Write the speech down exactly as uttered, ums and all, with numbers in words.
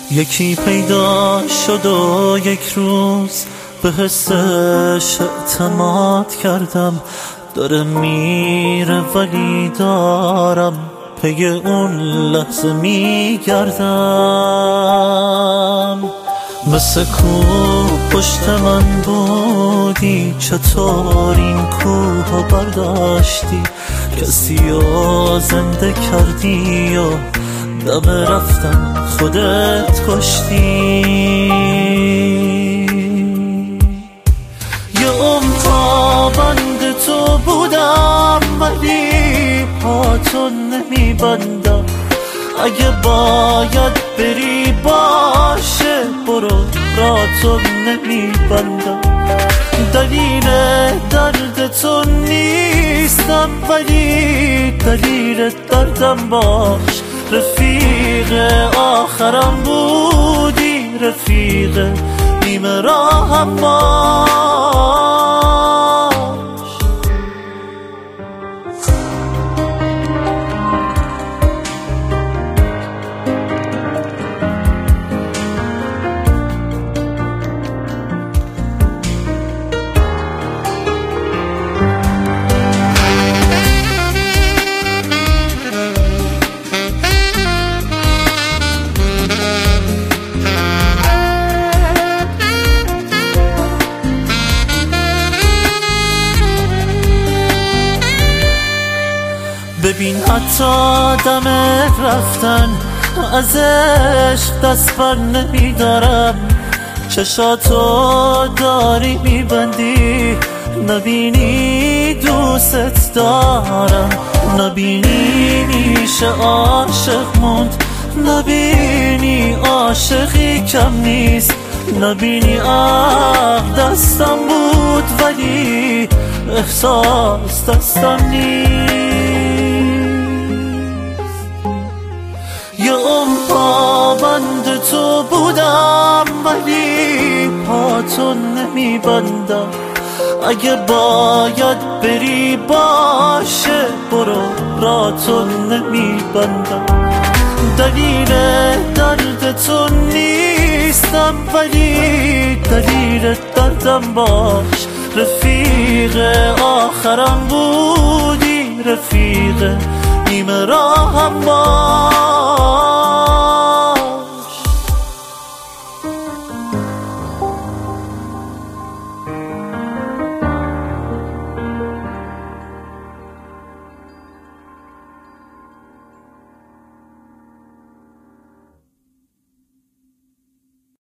یکی پیدا شد و یک روز به حسش اعتماد کردم، داره میره ولی دارم پی اون لحظه میگردم. مثل کوه پشت من بودی، چطور این کوه برداشتی؟ کسی رو زنده کردی و دم رفتن خودت کشتی. یه عمر پابند تو بودم ولی پاتو نمیبندم. اگه باید بری باشه برو، راتو نمیبندم. دلیل درد تو نیستم ولی دلیل دردم باش. رفیق آخرم بودی، رفیق نیمه راهم باش. ببین حتی دم رفتن از عشق دست بر نمیدارم. چشاتو داری میبندی، نبینی دوست دارم. نبینی میشه عاشق موند، نبینی عاشقی کم نیست. نبینی عقل دستم بود ولی احساس دستم نیست. یه عمر پابند تو بودم ولی پاتو نمیبندم. اگه باید بری باشه برو، راتو نمیبندم. دلیل درد تو نیستم ولی دلیل دردم باش. رفیق آخرم بودی، رفیق نیمه راهم باش.